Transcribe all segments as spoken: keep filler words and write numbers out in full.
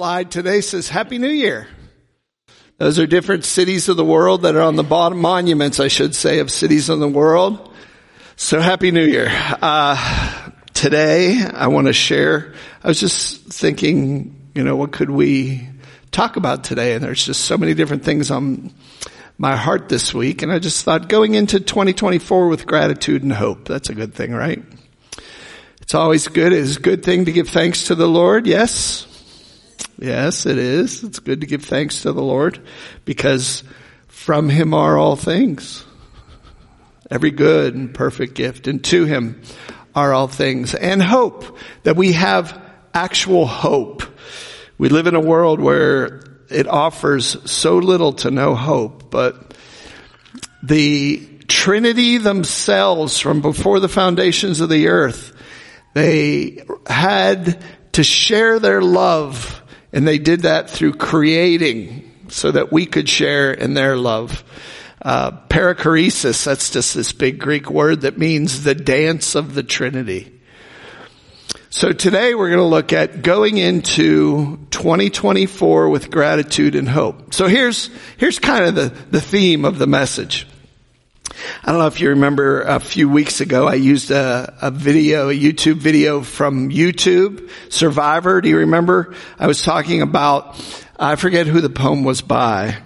slide today says Happy New Year. Those are different cities of the world that are on the bottom, monuments, I should say, of cities of the world. So Happy New Year. Uh, today I want to share, I was just thinking, you know, what could we talk about today? And there's just so many different things on my heart this week. And I just thought going into twenty twenty-four with gratitude and hope. That's a good thing, right? It's always good. It's a good thing to give thanks to the Lord. Yes. Yes, it is. It's good to give thanks to the Lord because from Him are all things. Every good and perfect gift, and to Him are all things. And hope, that we have actual hope. We live in a world where it offers so little to no hope, but the Trinity themselves from before the foundations of the earth, they had to share their love, and they did that through creating so that we could share in their love. Uh, perichoresis, that's just this big Greek word that means the dance of the Trinity. So today we're going to look at going into twenty twenty-four with gratitude and hope. So here's, here's kind of the, the theme of the message. I don't know if you remember a few weeks ago, I used a, a video, a YouTube video from YouTube, Survivor. Do you remember? I was talking about, I forget who the poem was by.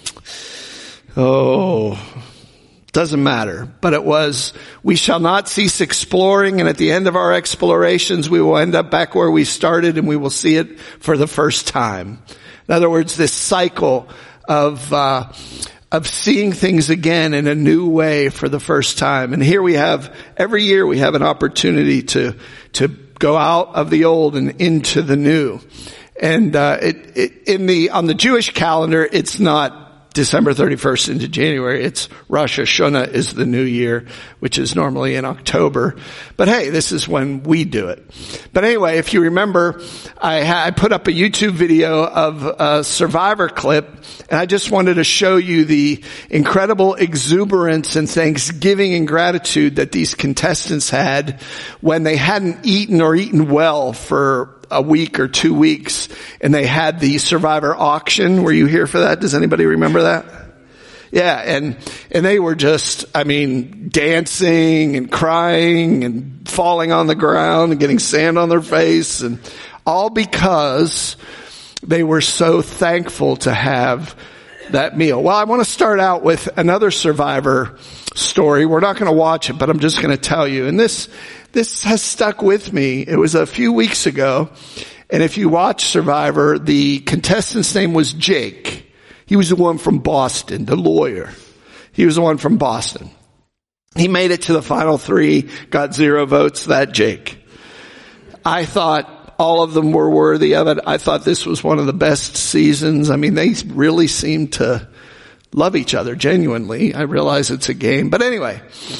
Oh, doesn't matter. But it was, we shall not cease exploring, and at the end of our explorations, we will end up back where we started, and we will see it for the first time. In other words, this cycle of, uh, of seeing things again in a new way for the first time. And here we have, every year we have an opportunity to, to go out of the old and into the new. And, uh, it, it, in the, on the Jewish calendar, it's not December thirty-first into January. It's Rosh Hashanah is the new year, which is normally in October. But hey, this is when we do it. But anyway, if you remember, I, ha- I put up a YouTube video of a Survivor clip, and I just wanted to show you the incredible exuberance and thanksgiving and gratitude that these contestants had when they hadn't eaten or eaten well for a week or two weeks, and they had the Survivor auction. Were you here for that? Does anybody remember that? Yeah, and and they were just, I mean, dancing and crying and falling on the ground and getting sand on their face, and all because they were so thankful to have that meal. Well, I want to start out with another Survivor story. We're not going to watch it, but I'm just going to tell you. And this This has stuck with me. It was a few weeks ago, and if you watch Survivor, the contestant's name was Jake. He was the one from Boston, the lawyer. He was the one from Boston. He made it to the final three, got zero votes, that Jake. I thought all of them were worthy of it. I thought this was one of the best seasons. I mean, they really seemed to love each other genuinely. I realize it's a game, but anyway.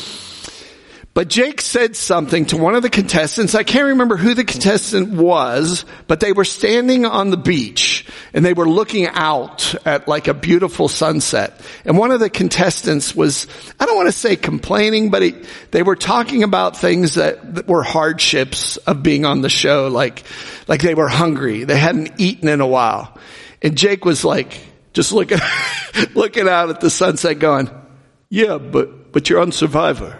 But Jake said something to one of the contestants. I can't remember who the contestant was, but they were standing on the beach and they were looking out at like a beautiful sunset. And one of the contestants was, I don't want to say complaining, but he, they were talking about things that, that were hardships of being on the show, like, like they were hungry. They hadn't eaten in a while. And Jake was like, just looking, looking out at the sunset going, yeah, but, but you're on Survivor.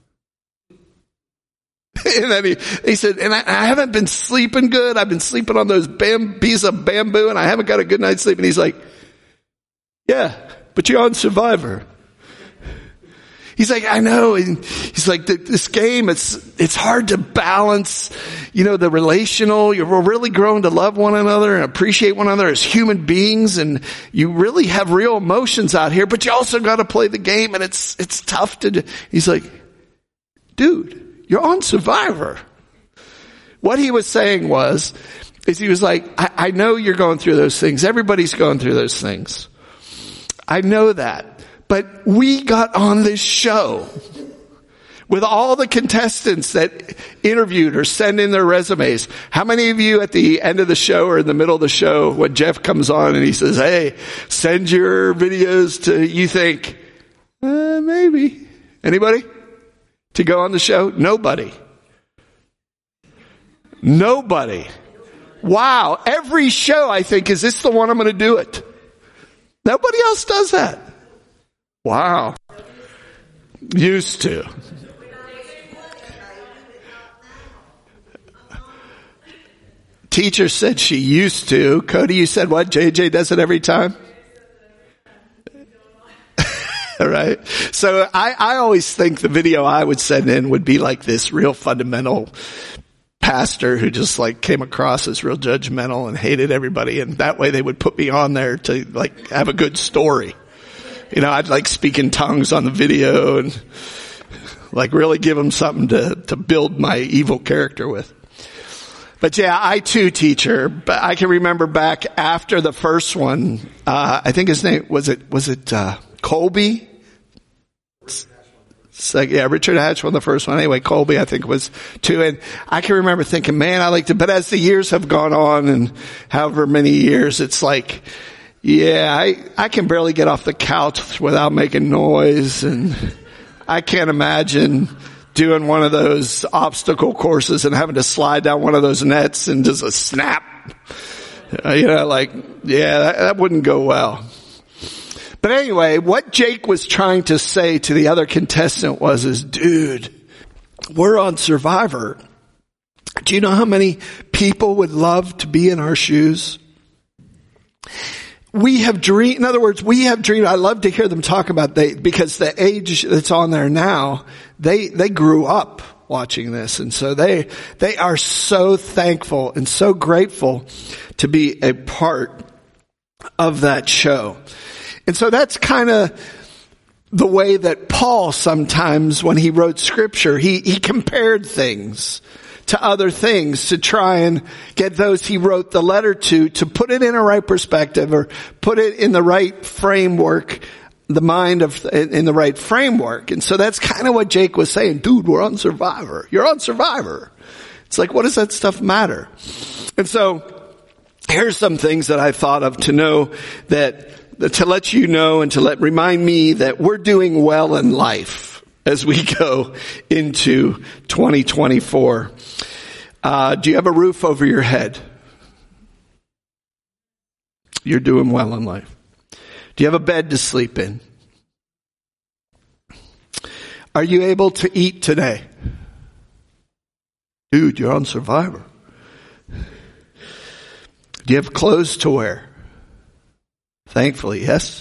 And then he, he said, and I, I haven't been sleeping good. I've been sleeping on those bam, pieces of bamboo, and I haven't got a good night's sleep. And he's like, yeah, but you're on Survivor. He's like, I know. And he's like, this game, it's, it's hard to balance, you know, the relational. You're really growing to love one another and appreciate one another as human beings. And you really have real emotions out here, but you also got to play the game, and it's, it's tough to do. He's like, dude, you're on Survivor. What he was saying was, is he was like, I, I know you're going through those things. Everybody's going through those things. I know that. But we got on this show with all the contestants that interviewed or sent in their resumes. How many of you at the end of the show or in the middle of the show when Jeff comes on and he says, hey, send your videos to, you think, uh, maybe. Anybody? To go on the show? Nobody. Nobody. Wow. Every show I think, is this the one I'm going to do it? Nobody else does that. Wow. Used to. Teacher said she used to. Cody, you said what? J J does it every time? Right? So I, I always think the video I would send in would be like this real fundamental pastor who just like came across as real judgmental and hated everybody. And that way they would put me on there to like have a good story. You know, I'd like speak in tongues on the video and like really give them something to, to build my evil character with. But yeah, I too, teacher, but I can remember back after the first one, uh, I think his name, was it, was it, uh, Colby? So, yeah, Richard Hatch won the first one. Anyway, Colby, I think, was two. And I can remember thinking, man, I liked it. But as the years have gone on and however many years, it's like, yeah, I, I can barely get off the couch without making noise. And I can't imagine doing one of those obstacle courses and having to slide down one of those nets and just a snap. Uh, you know, like, yeah, that, that wouldn't go well. But anyway, what Jake was trying to say to the other contestant was, is, dude, we're on Survivor. Do you know how many people would love to be in our shoes? We have dreamed, in other words, we have dreamed, I love to hear them talk about they, because the age that's on there now, they, they grew up watching this. And so they, they are so thankful and so grateful to be a part of that show. And so that's kind of the way that Paul sometimes, when he wrote scripture, he, he compared things to other things to try and get those he wrote the letter to, to put it in a right perspective or put it in the right framework, the mind of, in the right framework. And so that's kind of what Jake was saying. Dude, we're on Survivor. You're on Survivor. It's like, what does that stuff matter? And so here's some things that I thought of to know that, to let you know and to let remind me that we're doing well in life as we go into twenty twenty-four. Uh, do you have a roof over your head? You're doing well in life. Do you have a bed to sleep in? Are you able to eat today? Dude, you're on Survivor. Do you have clothes to wear? Thankfully, yes.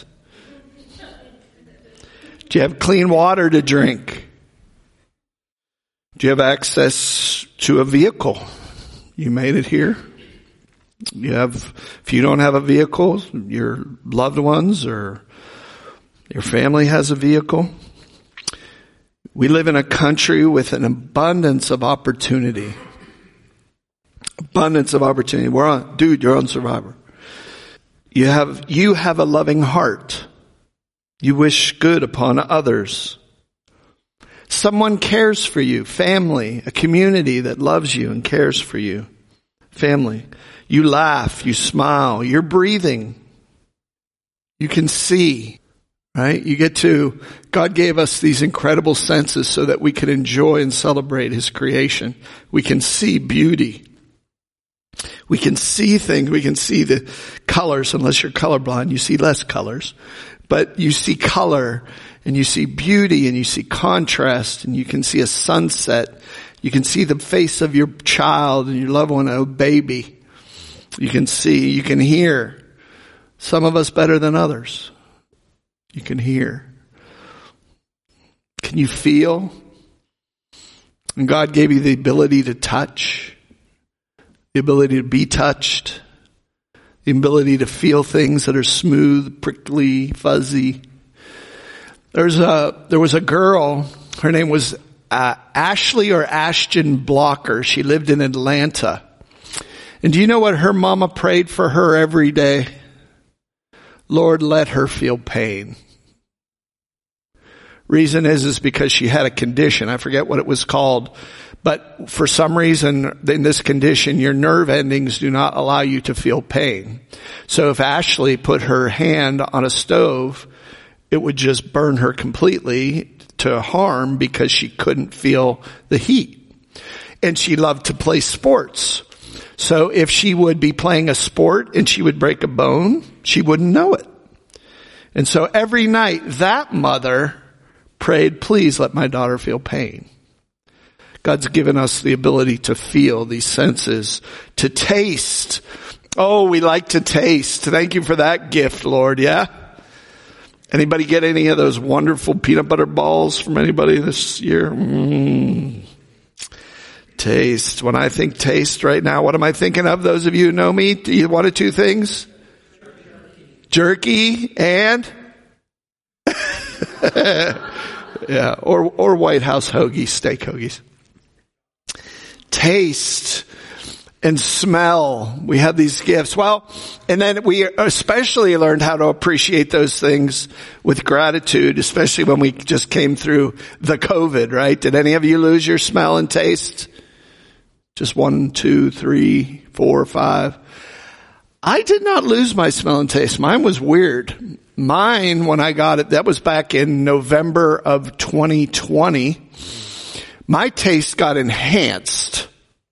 Do you have clean water to drink? Do you have access to a vehicle? You made it here. You have, if you don't have a vehicle, your loved ones or your family has a vehicle. We live in a country with an abundance of opportunity. Abundance of opportunity. We're on, dude, you're on Survivor. You have, you have a loving heart. You wish good upon others. Someone cares for you. Family, a community that loves you and cares for you. Family. You laugh, you smile, you're breathing. You can see, right? You get to, God gave us these incredible senses so that we can enjoy and celebrate His creation. We can see beauty. We can see things. We can see the colors. Unless you're colorblind, you see less colors. But you see color and you see beauty and you see contrast and you can see a sunset. You can see the face of your child and your loved one, a baby. You can see, you can hear. Some of us better than others. You can hear. Can you feel? And God gave you the ability to touch. The ability to be touched, the ability to feel things that are smooth, prickly, fuzzy. There's a, there was a girl, her name was uh, Ashley or Ashton Blocker. She lived in Atlanta. And do you know what her mama prayed for her every day? Lord, let her feel pain. Reason is, is because she had a condition. I forget what it was called. But for some reason, in this condition, your nerve endings do not allow you to feel pain. So if Ashley put her hand on a stove, it would just burn her completely to harm because she couldn't feel the heat. And she loved to play sports. So if she would be playing a sport and she would break a bone, she wouldn't know it. And so every night that mother prayed, please let my daughter feel pain. God's given us the ability to feel these senses, to taste. Oh, we like to taste. Thank you for that gift, Lord. Yeah? Anybody get any of those wonderful peanut butter balls from anybody this year? Mm. Taste. When I think taste right now, what am I thinking of? Those of you who know me, do you one of two things? Jerky and yeah, or or White House hoagies, steak hoagies. Taste and smell. We have these gifts. Well, and then we especially learned how to appreciate those things with gratitude, especially when we just came through the COVID, right? Did any of you lose your smell and taste? Just one, two, three, four, five. I did not lose my smell and taste. Mine was weird. Mine, when I got it, that was back in November of twenty twenty. My taste got enhanced.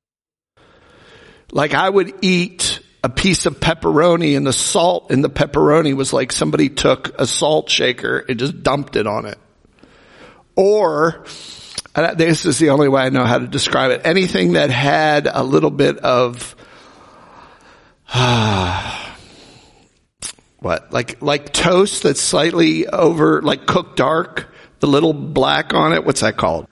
Like I would eat a piece of pepperoni and the salt in the pepperoni was like somebody took a salt shaker and just dumped it on it. Or, this is the only way I know how to describe it, anything that had a little bit of, uh, what, like, like toast that's slightly over, like cooked dark, the little black on it, what's that called?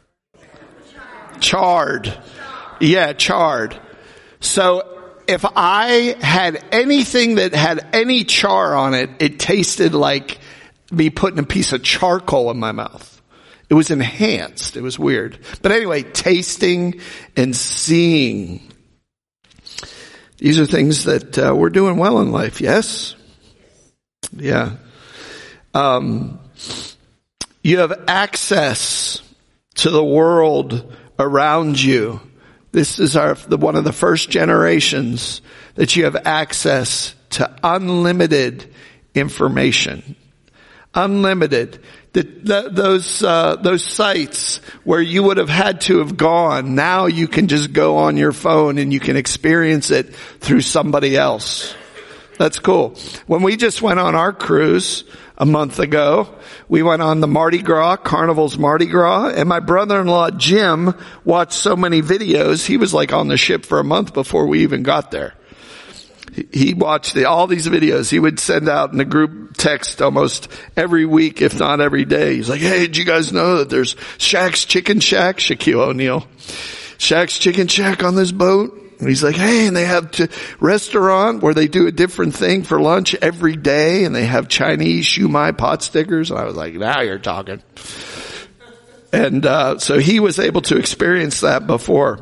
Charred. Yeah, charred. So if I had anything that had any char on it, it tasted like me putting a piece of charcoal in my mouth. It was enhanced. It was weird. But anyway, tasting and seeing. These are things that uh, we're doing well in life, yes? Yeah. Um, you have access to the world around you. This is our the, one of the first generations that you have access to unlimited information. Unlimited. The, the, those uh, those sites where you would have had to have gone, now you can just go on your phone and you can experience it through somebody else. That's cool. When we just went on our cruise a month ago, we went on the Mardi Gras, Carnival's Mardi Gras, and my brother-in-law Jim watched so many videos, he was like on the ship for a month before we even got there. He watched the, all these videos. He would send out in a group text almost every week, if not every day. He's like, hey, did you guys know that there's Shaq's Chicken Shack, Shaquille O'Neal, Shaq's Chicken Shack on this boat? And he's like, hey, and they have a restaurant where they do a different thing for lunch every day, and they have Chinese shumai pot stickers. And I was like, now you're talking. And uh so he was able to experience that before.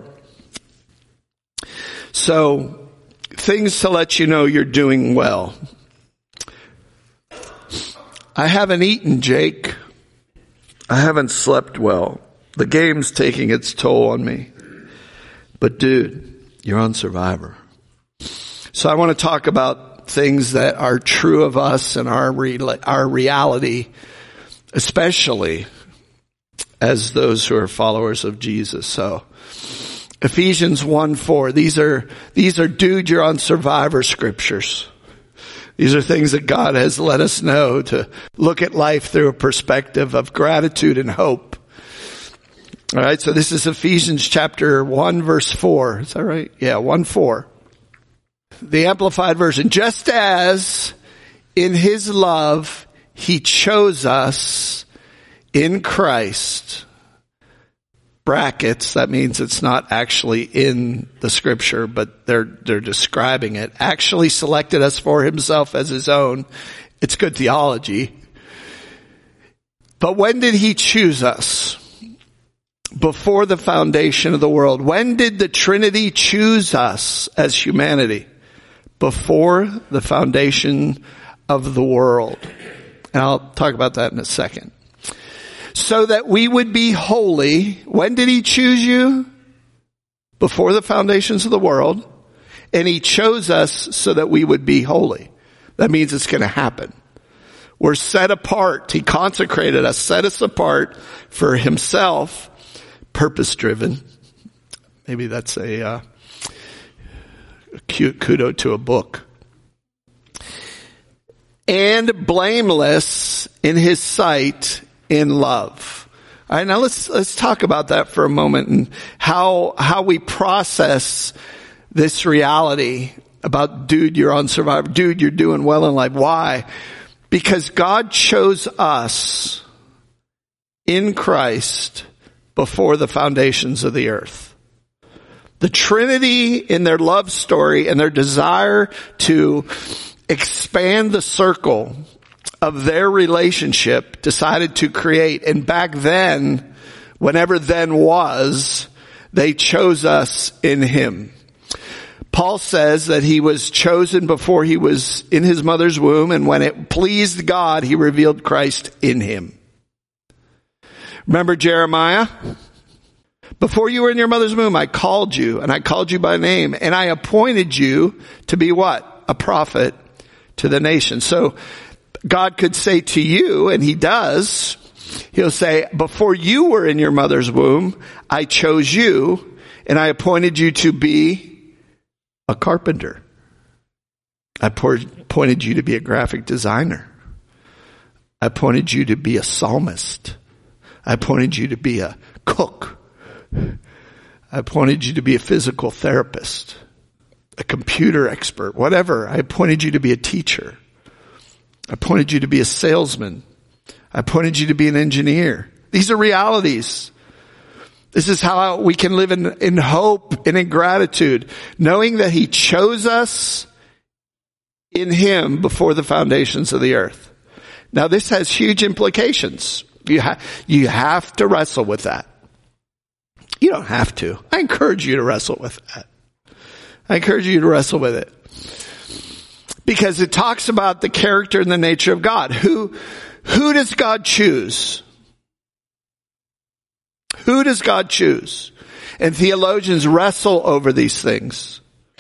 So things to let you know you're doing well. I haven't eaten, Jake. I haven't slept well. The game's taking its toll on me. But dude, you're on Survivor. So I want to talk about things that are true of us and our re- our reality, especially as those who are followers of Jesus. So Ephesians one four, these are, these are dude, you're on Survivor scriptures. These are things that God has let us know to look at life through a perspective of gratitude and hope. All right, so this is Ephesians chapter one verse four. Is that right? Yeah, one four. The Amplified Version. Just as in His love He chose us in Christ. Brackets, that means it's not actually in the scripture, but they're, they're describing it. Actually selected us for Himself as His own. It's good theology. But when did He choose us? Before the foundation of the world. When did the Trinity choose us as humanity? Before the foundation of the world. And I'll talk about that in a second. So that we would be holy. When did He choose you? Before the foundations of the world. And He chose us so that we would be holy. That means it's going to happen. We're set apart. He consecrated us, set us apart for Himself. Purpose driven. Maybe that's a uh, Kudo to a book. And blameless in his sight in love. All right, now let's, let's talk about that for a moment and how, how we process this reality about, dude, you're on Survivor. Dude, you're doing well in life. Why? Because God chose us in Christ before the foundations of the earth. The Trinity in their love story and their desire to expand the circle of their relationship decided to create. And back then, whenever then was, they chose us in him. Paul says that he was chosen before he was in his mother's womb, and when it pleased God, he revealed Christ in him. Remember Jeremiah? Before you were in your mother's womb, I called you, and I called you by name, and I appointed you to be what? A prophet to the nation. So God could say to you, and he does, he'll say, before you were in your mother's womb, I chose you, and I appointed you to be a carpenter. I appointed you to be a graphic designer. I appointed you to be a psalmist. I appointed you to be a cook. I appointed you to be a physical therapist, a computer expert, whatever. I appointed you to be a teacher. I appointed you to be a salesman. I appointed you to be an engineer. These are realities. This is how we can live in, in hope and in gratitude, knowing that he chose us in him before the foundations of the earth. Now this has huge implications. You, ha- you have to wrestle with that. You don't have to. I encourage you to wrestle with that. I encourage you to wrestle with it. Because it talks about the character and the nature of God. Who, who does God choose? Who does God choose? And theologians wrestle over these things.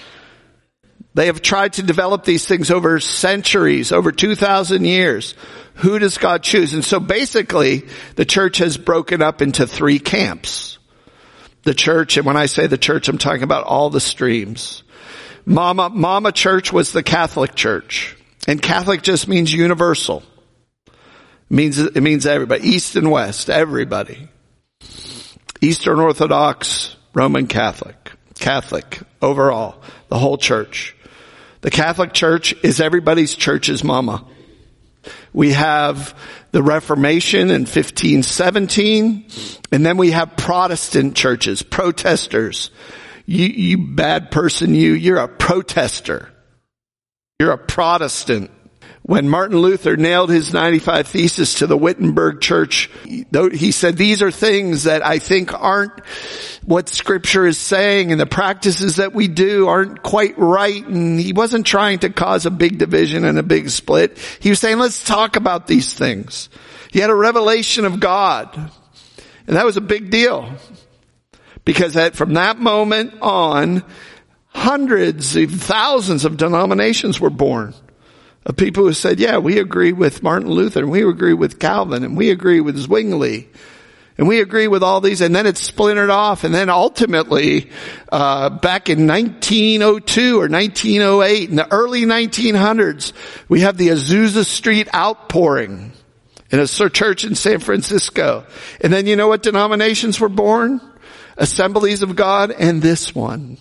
They have tried to develop these things over centuries, over two thousand years. Who does God choose? And so basically, the church has broken up into three camps. The church, and when I say the church, I'm talking about all the streams. Mama, Mama Church was the Catholic Church. And Catholic just means universal. It means, it means everybody. East and West, everybody. Eastern Orthodox, Roman Catholic. Catholic, overall. The whole church. The Catholic Church is everybody's church's mama. We have the Reformation in fifteen seventeen, and then we have Protestant churches, protesters. You, you bad person, you, you're a protester. You're a Protestant. When Martin Luther nailed his ninety-five Theses to the Wittenberg Church, he said, these are things that I think aren't what Scripture is saying, and the practices that we do aren't quite right. And he wasn't trying to cause a big division and a big split. He was saying, let's talk about these things. He had a revelation of God. And that was a big deal. Because that, from that moment on, hundreds, even thousands of denominations were born. Of people who said, yeah, we agree with Martin Luther, and we agree with Calvin, and we agree with Zwingli, and we agree with all these, and then it splintered off, and then ultimately, uh, back in nineteen oh two or nineteen oh eight, in the early nineteen hundreds, we have the Azusa Street outpouring in a church in San Francisco. And then you know what denominations were born? Assemblies of God, and this one.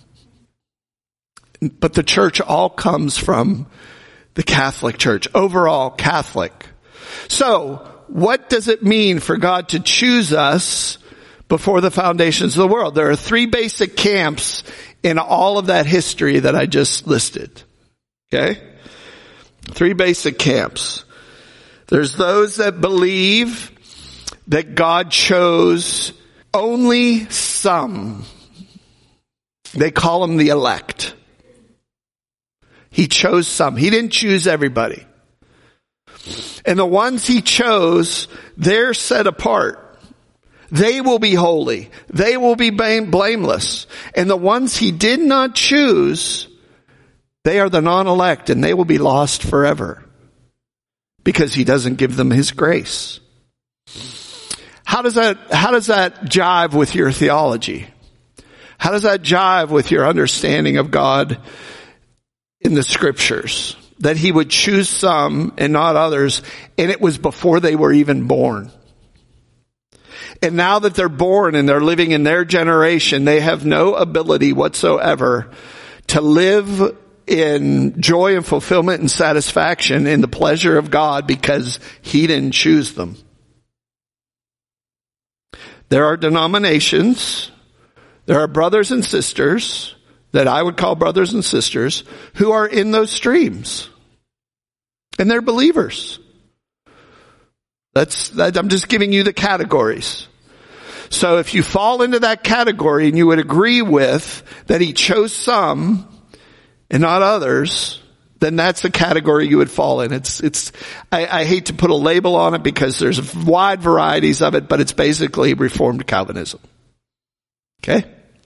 But the church all comes from the Catholic Church, overall Catholic. So, what does it mean for God to choose us before the foundations of the world? There are three basic camps in all of that history that I just listed. Okay? Three basic camps. There's those that believe that God chose only some. They call them the elect. He chose some. He didn't choose everybody. And the ones he chose, they're set apart. They will be holy. They will be blameless. And the ones he did not choose, they are the non-elect, and they will be lost forever. Because he doesn't give them his grace. How does that, how does that jive with your theology? How does that jive with your understanding of God in the scriptures, that he would choose some and not others, and it was before they were even born. And now that they're born and they're living in their generation, they have no ability whatsoever to live in joy and fulfillment and satisfaction in the pleasure of God because he didn't choose them. There are denominations, there are brothers and sisters that I would call brothers and sisters who are in those streams. And they're believers. That's, that, I'm just giving you the categories. So if you fall into that category and you would agree with that he chose some and not others, then that's the category you would fall in. It's, it's, I, I hate to put a label on it because there's wide varieties of it, but it's basically Reformed Calvinism. Okay?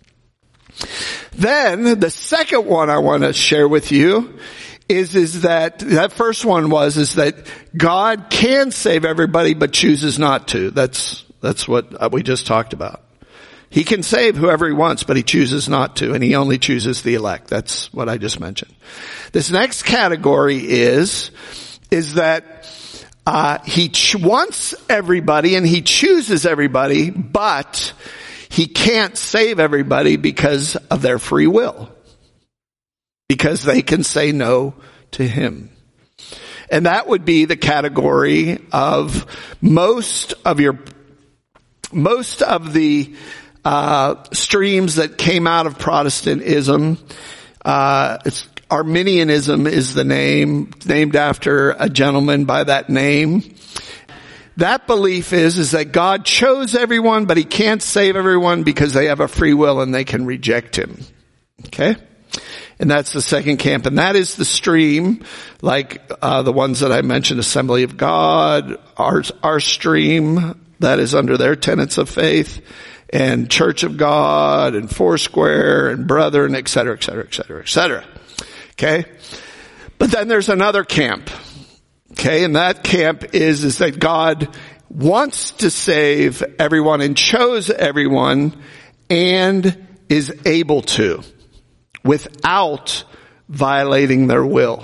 Then the second one I want to share with you is, is that, that first one was, is that God can save everybody but chooses not to. That's, that's what we just talked about. He can save whoever he wants, but he chooses not to, and he only chooses the elect. That's what I just mentioned. This next category is, is that, uh, he ch- wants everybody and he chooses everybody, but he can't save everybody because of their free will. Because they can say no to him. And that would be the category of most of your, most of the, uh, streams that came out of Protestantism. Uh, it's, Arminianism is the name, named after a gentleman by that name. That belief is, is that God chose everyone, but he can't save everyone because they have a free will and they can reject him. Okay? And that's the second camp. And that is the stream, like, uh, the ones that I mentioned, Assembly of God, our, our stream, that is under their tenets of faith, and Church of God, and Foursquare, and Brethren, et cetera, et cetera, et cetera, et cetera. Okay? But then there's another camp. Okay? And that camp is, is that God wants to save everyone and chose everyone and is able to, without violating their will.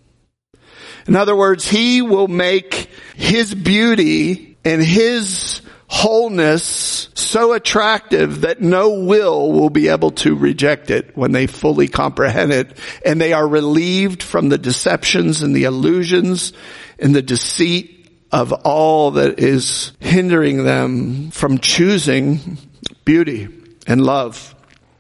In other words, he will make his beauty and his wholeness so attractive that no will will be able to reject it when they fully comprehend it, and they are relieved from the deceptions and the illusions and the deceit of all that is hindering them from choosing beauty and love.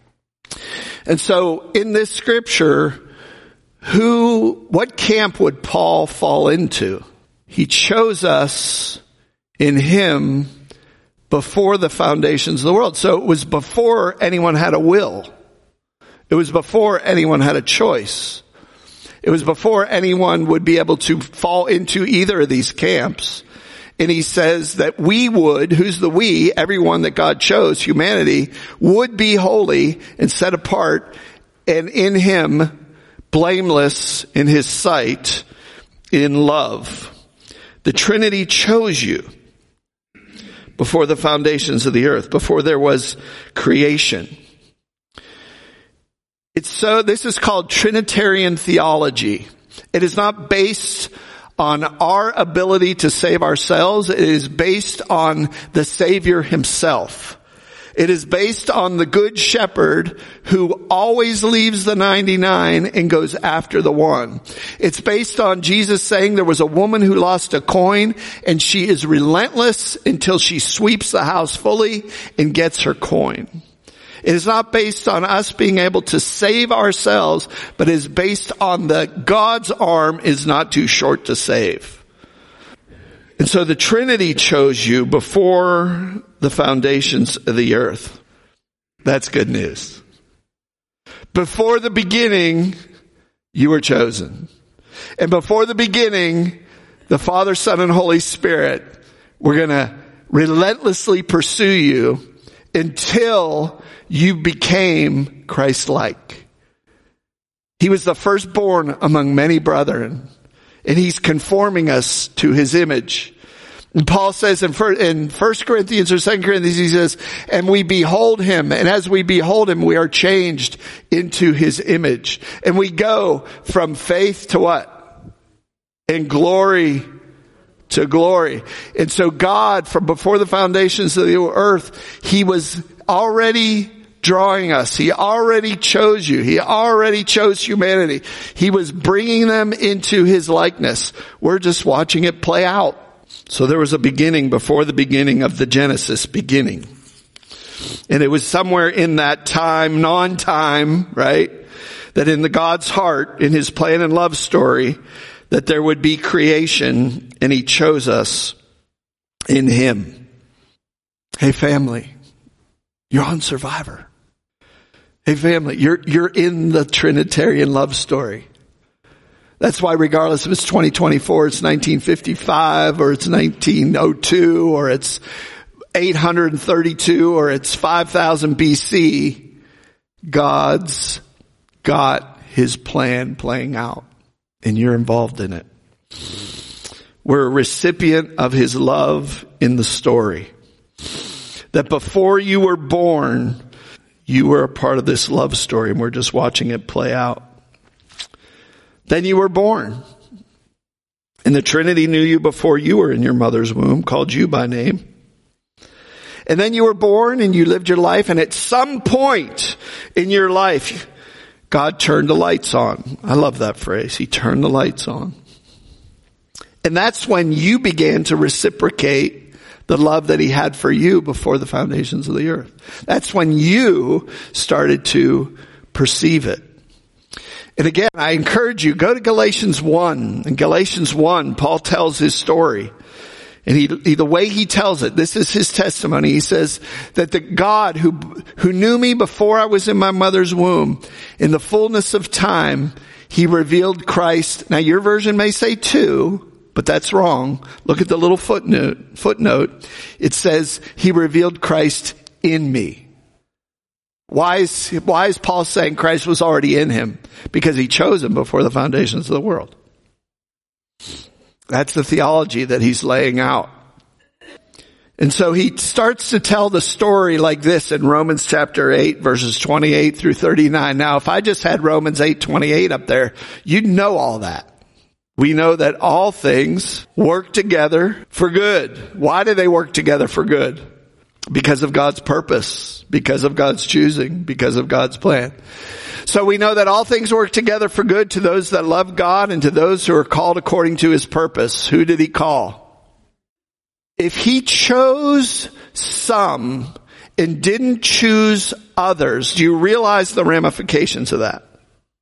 And so in this scripture, who, what camp would Paul fall into? He chose us in him before the foundations of the world. So it was before anyone had a will. It was before anyone had a choice. It was before anyone would be able to fall into either of these camps. And he says that we would, who's the we, everyone that God chose, humanity, would be holy and set apart and in him blameless in his sight in love. The Trinity chose you before the foundations of the earth, before there was creation. It's so, this is called Trinitarian theology. It is not based on our ability to save ourselves. It is based on the Savior himself. It is based on the good shepherd who always leaves the ninety-nine and goes after the one. It's based on Jesus saying there was a woman who lost a coin and she is relentless until she sweeps the house fully and gets her coin. It is not based on us being able to save ourselves, but is based on the God's arm is not too short to save. And so the Trinity chose you before the foundations of the earth. That's good news. Before the beginning, you were chosen. And before the beginning, the Father, Son, and Holy Spirit were going to relentlessly pursue you until you became Christ-like. He was the firstborn among many brethren, and he's conforming us to his image. And Paul says in First Corinthians or Second Corinthians, he says, and we behold him, and as we behold him, we are changed into his image. And we go from faith to what? In glory to glory. And so God, from before the foundations of the earth, he was already drawing us. He already chose you. He already chose humanity. He was bringing them into his likeness. We're just watching it play out. So there was a beginning before the beginning of the Genesis beginning. And it was somewhere in that time, non-time, right? That in the God's heart, in his plan and love story, that there would be creation, and he chose us in him. Hey family, you're on Survivor. Hey family, you're, you're in the Trinitarian love story. That's why regardless if it's twenty twenty-four, it's nineteen fifty-five, or it's nineteen oh two, or it's eight hundred thirty-two, or it's five thousand B C, God's got his plan playing out, and you're involved in it. We're a recipient of his love in the story. That before you were born, you were a part of this love story, and we're just watching it play out. Then you were born. And the Trinity knew you before you were in your mother's womb, called you by name. And then you were born and you lived your life, and at some point in your life, God turned the lights on. I love that phrase. He turned the lights on. And that's when you began to reciprocate the love that he had for you before the foundations of the earth. That's when you started to perceive it. And again, I encourage you, go to Galatians one. In Galatians one, Paul tells his story. And he, he, the way he tells it, this is his testimony. He says that the God who, who knew me before I was in my mother's womb, in the fullness of time, he revealed Christ. Now your version may say two, but that's wrong. Look at the little footnote, footnote. It says he revealed Christ in me. Why is, why is Paul saying Christ was already in him? Because he chose him before the foundations of the world. That's the theology that he's laying out. And so he starts to tell the story like this in Romans chapter eight, verses twenty-eight through thirty-nine. Now, if I just had Romans eight twenty-eight up there, you'd know all that. We know that all things work together for good. Why do they work together for good? Because of God's purpose, because of God's choosing, because of God's plan. So we know that all things work together for good to those that love God and to those who are called according to his purpose. Who did he call? If he chose some and didn't choose others, do you realize the ramifications of that?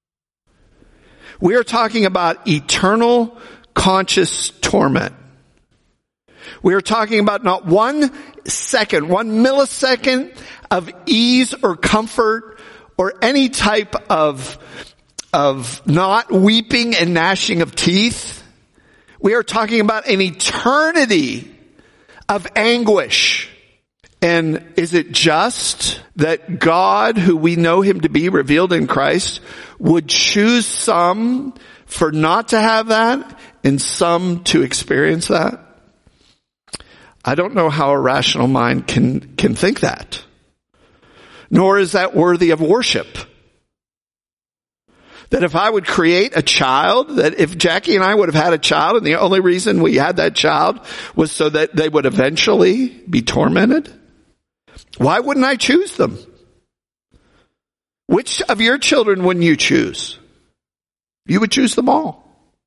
We are talking about eternal conscious torment. We are talking about not one second, one millisecond of ease or comfort or any type of, of not weeping and gnashing of teeth. We are talking about an eternity of anguish. And is it just that God, who we know him to be revealed in Christ, would choose some for not to have that and some to experience that? I don't know how a rational mind can, can think that. Nor is that worthy of worship. That if I would create a child, that if Jackie and I would have had a child, and the only reason we had that child was so that they would eventually be tormented, why wouldn't I choose them? Which of your children wouldn't you choose? You would choose them all.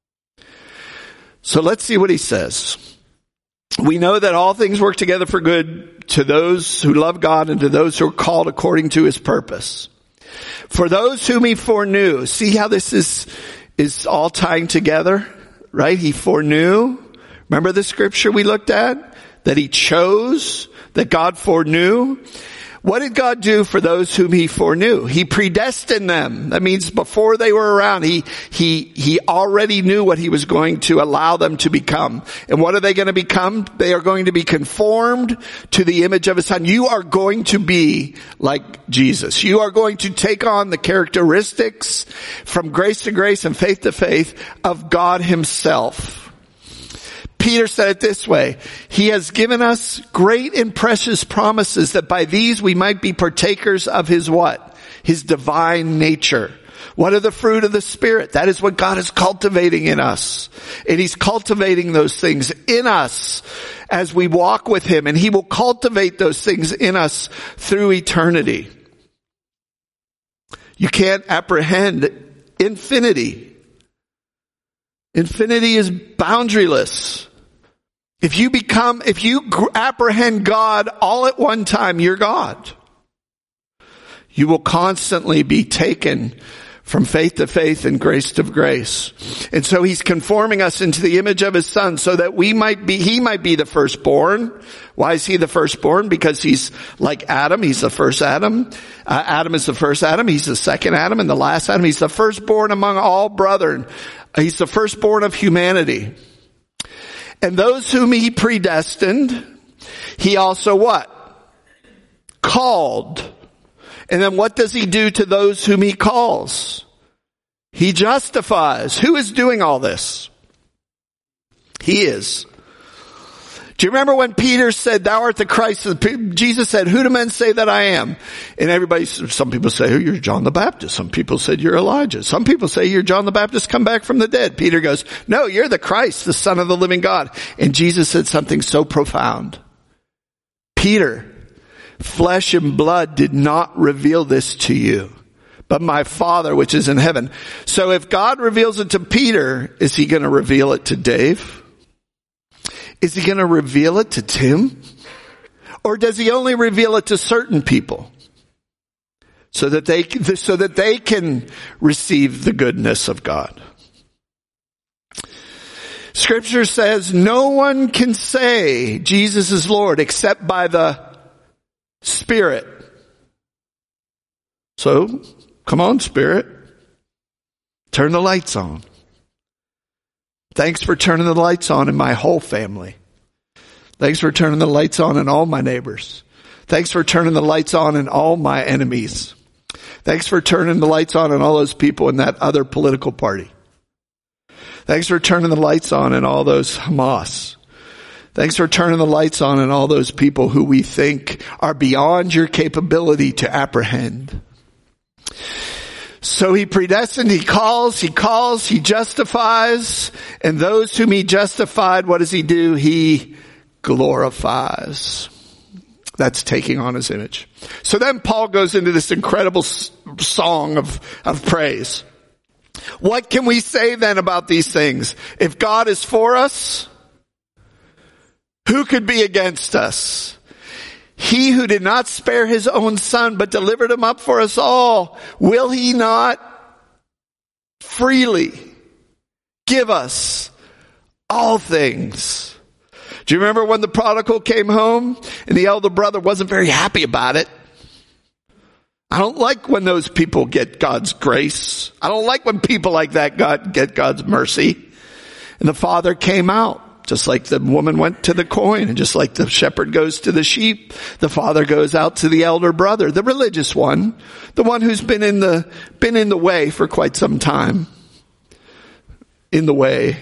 So let's see what he says. We know that all things work together for good to those who love God and to those who are called according to his purpose. For those whom he foreknew, see how this is, is all tying together, right? He foreknew. Remember the scripture we looked at? That he chose, that God foreknew. What did God do for those whom he foreknew? He predestined them. That means before they were around, he, he, he already knew what he was going to allow them to become. And what are they going to become? They are going to be conformed to the image of his son. You are going to be like Jesus. You are going to take on the characteristics from grace to grace and faith to faith of God himself. Peter said it this way: He has given us great and precious promises, that by these we might be partakers of His what? His divine nature. What are the fruit of the Spirit? That is what God is cultivating in us. And He's cultivating those things in us as we walk with Him. And He will cultivate those things in us through eternity. You can't apprehend infinity. Infinity is boundaryless. If you become, if you apprehend God all at one time, you're God. You will constantly be taken from faith to faith and grace to grace. And so He's conforming us into the image of His Son so that we might be, He might be the firstborn. Why is He the firstborn? Because He's like Adam. He's the first Adam. Uh, Adam is the first Adam. He's the second Adam and the last Adam. He's the firstborn among all brethren. He's the firstborn of humanity. And those whom He predestined, He also what? Called. And then what does He do to those whom He calls? He justifies. Who is doing all this? He is. Do you remember when Peter said, "Thou art the Christ"? Jesus said, "Who do men say that I am?" And everybody, some people say, "Oh, you're John the Baptist." Some people said, "You're Elijah." Some people say, "You're John the Baptist come back from the dead." Peter goes, "No, you're the Christ, the Son of the living God." And Jesus said something so profound. Peter, flesh and blood did not reveal this to you, but my Father which is in heaven. So if God reveals it to Peter, is He going to reveal it to Dave? Is He going to reveal it to Tim? Or does He only reveal it to certain people? So that they, so that they can receive the goodness of God. Scripture says no one can say Jesus is Lord except by the Spirit. So, come on, Spirit. Turn the lights on. Thanks for turning the lights on in my whole family. Thanks for turning the lights on in all my neighbors. Thanks for turning the lights on in all my enemies. Thanks for turning the lights on in all those people in that other political party. Thanks for turning the lights on in all those Hamas. Thanks for turning the lights on in all those people who we think are beyond your capability to apprehend. So He predestined, He calls, He calls, He justifies, and those whom He justified, what does He do? He glorifies. That's taking on His image. So then Paul goes into this incredible song of, of praise. What can we say then about these things? If God is for us, who could be against us? He who did not spare His own Son, but delivered Him up for us all, will He not freely give us all things? Do you remember when the prodigal came home and the elder brother wasn't very happy about it? I don't like when those people get God's grace. I don't like when people like that God get God's mercy. And the father came out. Just like the woman went to the coin, and just like the shepherd goes to the sheep, the father goes out to the elder brother, the religious one, the one who's been in the, been in the way for quite some time. In the way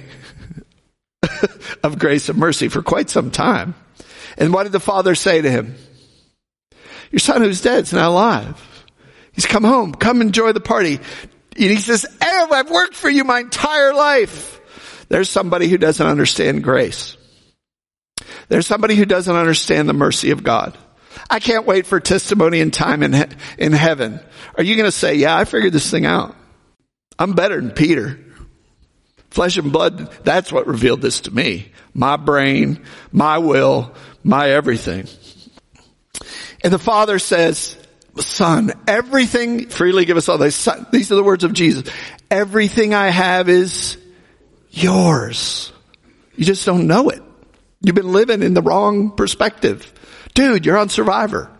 of grace and mercy for quite some time. And what did the father say to him? Your son who's dead is now alive. He's come home. Come enjoy the party. And he says, oh, I've worked for you my entire life. There's somebody who doesn't understand grace. There's somebody who doesn't understand the mercy of God. I can't wait for testimony and time in, he- in heaven. Are you going to say, yeah, I figured this thing out. I'm better than Peter. Flesh and blood, that's what revealed this to me. My brain, my will, my everything. And the father says, son, everything, freely give us all this. Son, these are the words of Jesus. Everything I have is yours. You just don't know it. You've been living in the wrong perspective. Dude, you're on Survivor.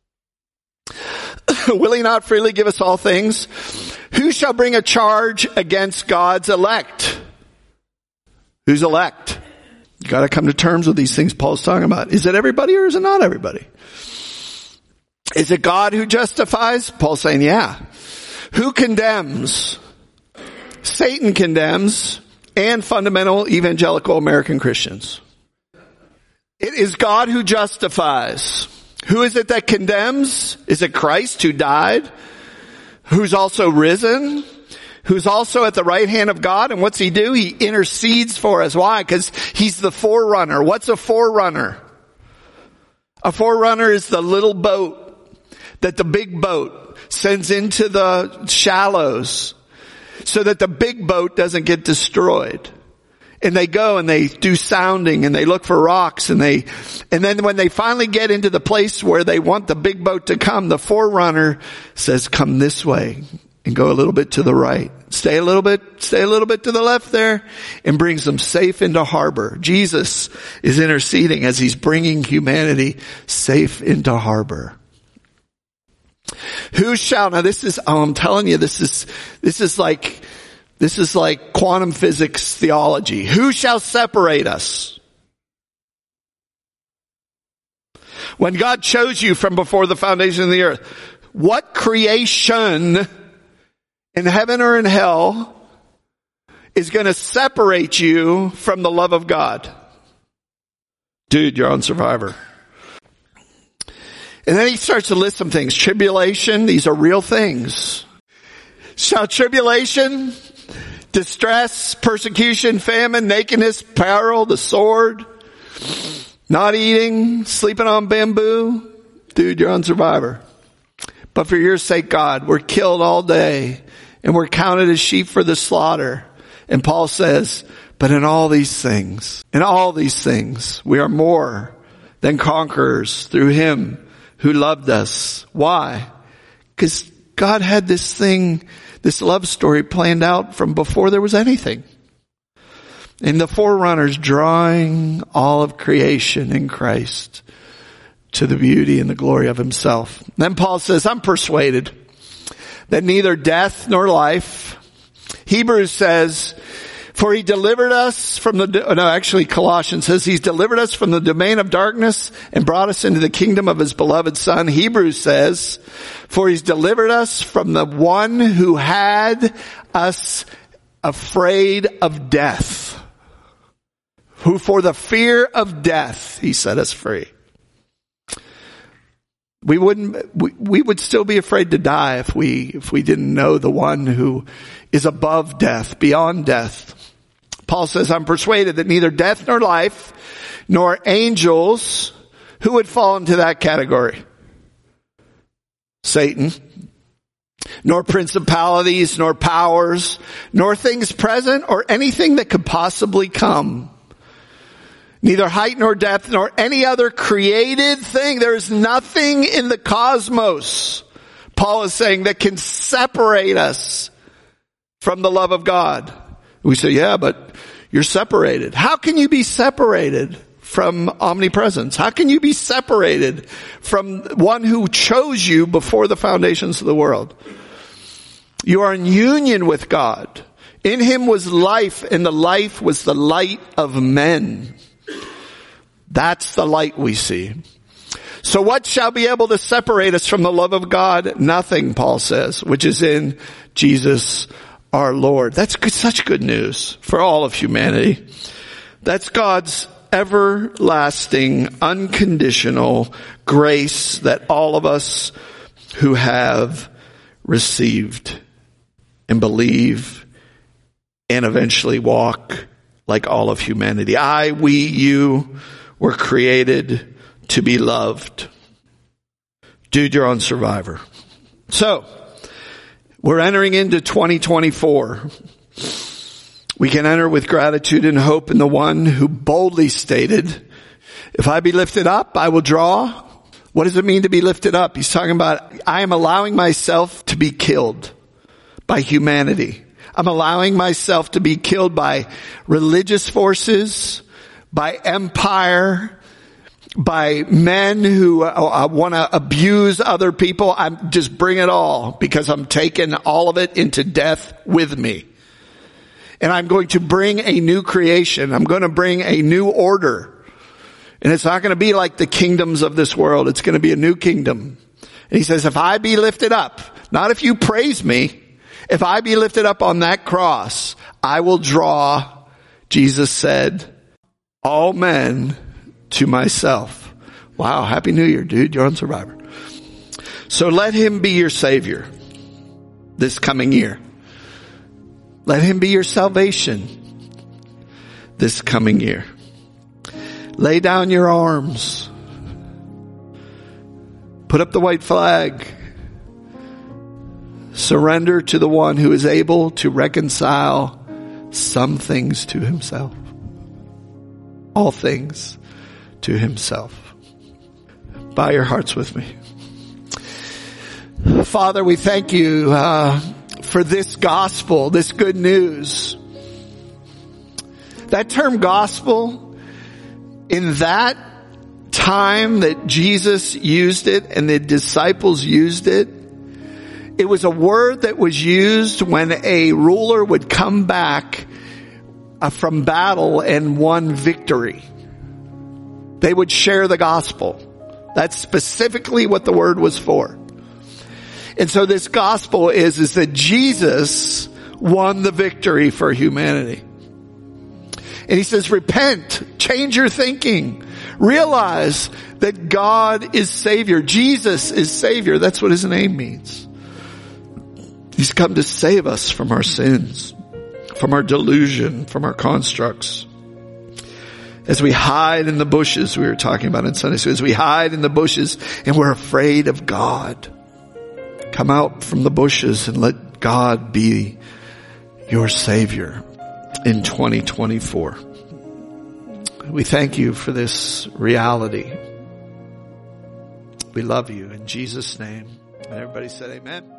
Will He not freely give us all things? Who shall bring a charge against God's elect? Who's elect? You got to come to terms with these things Paul's talking about. Is it everybody or is it not everybody? Is it God who justifies? Paul's saying, yeah. Who condemns? Satan condemns. and fundamental evangelical American Christians. It is God who justifies. Who is it that condemns? Is it Christ who died? Who's also risen? Who's also at the right hand of God? And what's he do? He intercedes for us. Why? Because he's the forerunner. What's a forerunner? A forerunner is the little boat that the big boat sends into the shallows so that the big boat doesn't get destroyed. And they go and they do sounding and they look for rocks and they, and then when they finally get into the place where they want the big boat to come, the forerunner says, come this way and go a little bit to the right. Stay a little bit, stay a little bit to the left there, and brings them safe into harbor. Jesus is interceding as he's bringing humanity safe into harbor. Who shall, now this is, oh, I'm telling you, this is, this is like, This is like quantum physics theology. Who shall separate us? When God chose you from before the foundation of the earth, what creation in heaven or in hell is going to separate you from the love of God? Dude, you're on Survivor. And then he starts to list some things. Tribulation, these are real things. Shall tribulation, distress, persecution, famine, nakedness, peril, the sword, not eating, sleeping on bamboo. Dude, you're on Survivor. But for your sake, God, we're killed all day and we're counted as sheep for the slaughter. And Paul says, but in all these things, in all these things, we are more than conquerors through him who loved us. Why? Because God had this thing, this love story planned out from before there was anything. And the forerunners drawing all of creation in Christ to the beauty and the glory of himself. Then Paul says, I'm persuaded that neither death nor life. Hebrews says, for he delivered us from the, no, actually Colossians says he's delivered us from the domain of darkness and brought us into the kingdom of his beloved Son. Hebrews says, for he's delivered us from the one who had us afraid of death, who for the fear of death, he set us free. We wouldn't, we, we would still be afraid to die if we, if we didn't know the one who is above death, beyond death. Paul says, I'm persuaded that neither death nor life, nor angels, who would fall into that category? Satan. Nor principalities, nor powers, nor things present, or anything that could possibly come. Neither height nor depth, nor any other created thing. There is nothing in the cosmos, Paul is saying, that can separate us from the love of God. We say, yeah, but you're separated. How can you be separated from omnipresence? How can you be separated from one who chose you before the foundations of the world? You are in union with God. In him was life, and the life was the light of men. That's the light we see. So what shall be able to separate us from the love of God? Nothing, Paul says, which is in Jesus our Lord. That's good, such good news for all of humanity. That's God's everlasting, unconditional grace that all of us who have received and believe and eventually walk like all of humanity. I, we, you were created to be loved. Dude, you're on Survivor. So, we're entering into twenty twenty-four. We can enter with gratitude and hope in the one who boldly stated, if I be lifted up, I will draw. What does it mean to be lifted up? He's talking about, I am allowing myself to be killed by humanity. I'm allowing myself to be killed by religious forces, by empire, by men who uh, want to abuse other people. I'm just bring it all, because I'm taking all of it into death with me. And I'm going to bring a new creation. I'm going to bring a new order. And it's not going to be like the kingdoms of this world. It's going to be a new kingdom. And he says, if I be lifted up, not if you praise me, if I be lifted up on that cross, I will draw Jesus said, all men to myself. Wow, Happy New Year, dude. You're on Survivor. So let him be your Savior this coming year. Let him be your salvation this coming year. Lay down your arms. Put up the white flag. Surrender to the one who is able to reconcile some things to himself. All things to himself. Bow your hearts with me. Father, we thank you uh, for this gospel, this good news. That term gospel, in that time that Jesus used it and the disciples used it, it was a word that was used when a ruler would come back uh, from battle and won victory. They would share the gospel. That's specifically what the word was for. And so this gospel is, is that Jesus won the victory for humanity. And he says, repent, change your thinking, realize that God is Savior. Jesus is Savior. That's what his name means. He's come to save us from our sins, from our delusion, from our constructs. As we hide in the bushes, we were talking about in Sunday school, as we hide in the bushes and we're afraid of God, come out from the bushes and let God be your Savior in twenty twenty-four. We thank you for this reality. We love you in Jesus' name. And everybody said amen.